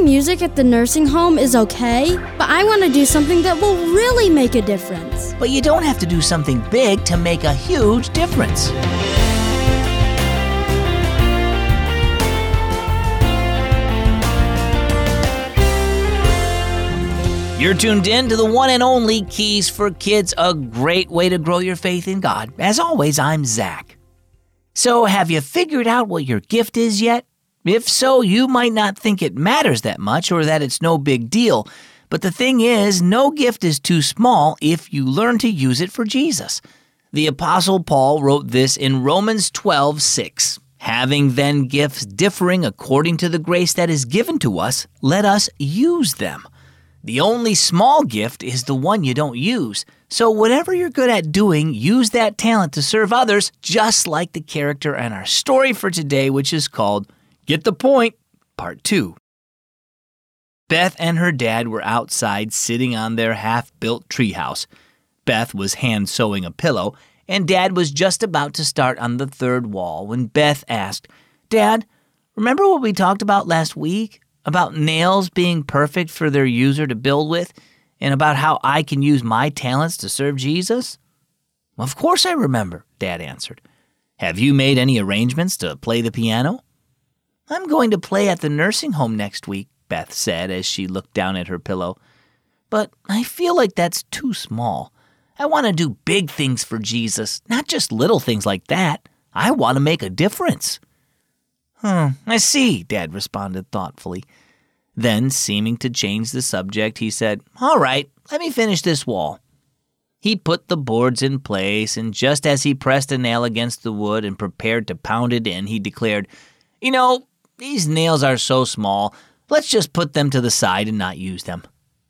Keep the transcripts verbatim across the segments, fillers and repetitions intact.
music at the nursing home is okay, but I want to do something that will really make a difference. But you don't have to do something big to make a huge difference. You're tuned in to the one and only Keys for Kids, a great way to grow your faith in God. As always, I'm Zach. So, have you figured out what your gift is yet? If so, you might not think it matters that much or that it's no big deal. But the thing is, no gift is too small if you learn to use it for Jesus. The Apostle Paul wrote this in Romans twelve six. Having then gifts differing according to the grace that is given to us, let us use them. The only small gift is the one you don't use. So whatever you're good at doing, use that talent to serve others, just like the character in our story for today, which is called Get the Point, Part two. Beth and her dad were outside sitting on their half-built treehouse. Beth was hand-sewing a pillow, and Dad was just about to start on the third wall when Beth asked, "Dad, remember what we talked about last week? About nails being perfect for their user to build with, and about how I can use my talents to serve Jesus?" "Of course I remember," Dad answered. "Have you made any arrangements to play the piano?" "I'm going to play at the nursing home next week," Beth said as she looked down at her pillow. "But I feel like that's too small. I want to do big things for Jesus, not just little things like that. I want to make a difference." "Hmm, I see," Dad responded thoughtfully. Then, seeming to change the subject, he said, "All right, let me finish this wall." He put the boards in place, and just as he pressed a nail against the wood and prepared to pound it in, he declared, "You know, these nails are so small, let's just put them to the side and not use them."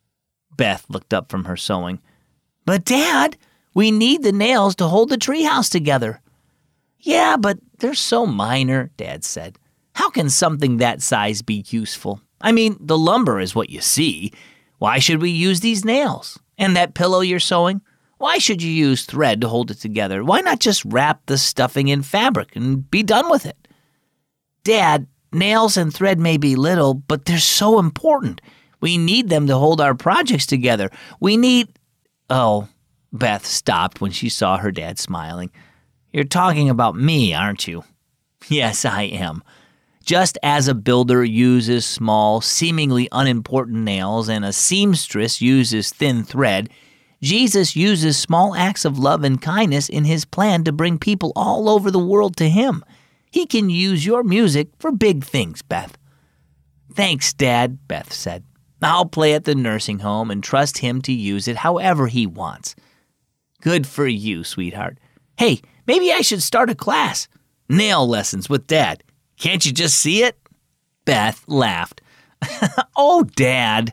Beth looked up from her sewing. "But Dad, we need the nails to hold the treehouse together." "Yeah, but they're so minor," Dad said. "How can something that size be useful? I mean, the lumber is what you see. Why should we use these nails? And that pillow you're sewing? Why should you use thread to hold it together? Why not just wrap the stuffing in fabric and be done with it?" "Dad, nails and thread may be little, but they're so important. We need them to hold our projects together. We need—" "Oh," Beth stopped when she saw her dad smiling. "You're talking about me, aren't you?" "Yes, I am. Just as a builder uses small, seemingly unimportant nails and a seamstress uses thin thread, Jesus uses small acts of love and kindness in his plan to bring people all over the world to him. He can use your music for big things, Beth." "Thanks, Dad," Beth said. "I'll play at the nursing home and trust him to use it however he wants." "Good for you, sweetheart. Hey, maybe I should start a class. Nail lessons with Dad. Can't you just see it?" Beth laughed. "Oh, Dad."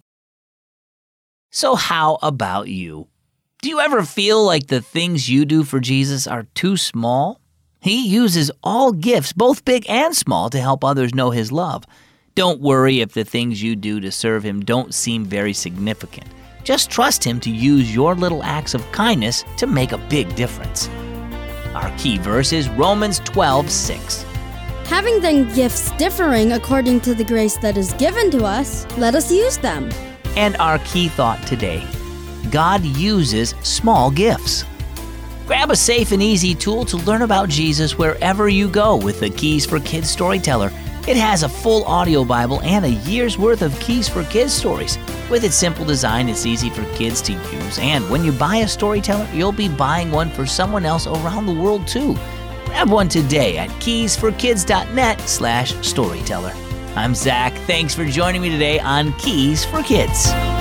So how about you? Do you ever feel like the things you do for Jesus are too small? He uses all gifts, both big and small, to help others know his love. Don't worry if the things you do to serve him don't seem very significant. Just trust him to use your little acts of kindness to make a big difference. Our key verse is Romans twelve six. Having then gifts differing according to the grace that is given to us, let us use them. And our key thought today, God uses small gifts. Grab a safe and easy tool to learn about Jesus wherever you go with the Keys for Kids Storyteller. It has a full audio Bible and a year's worth of Keys for Kids stories. With its simple design, it's easy for kids to use. And when you buy a storyteller, you'll be buying one for someone else around the world too. Grab one today at keysforkids.net slash storyteller. I'm Zach. Thanks for joining me today on Keys for Kids.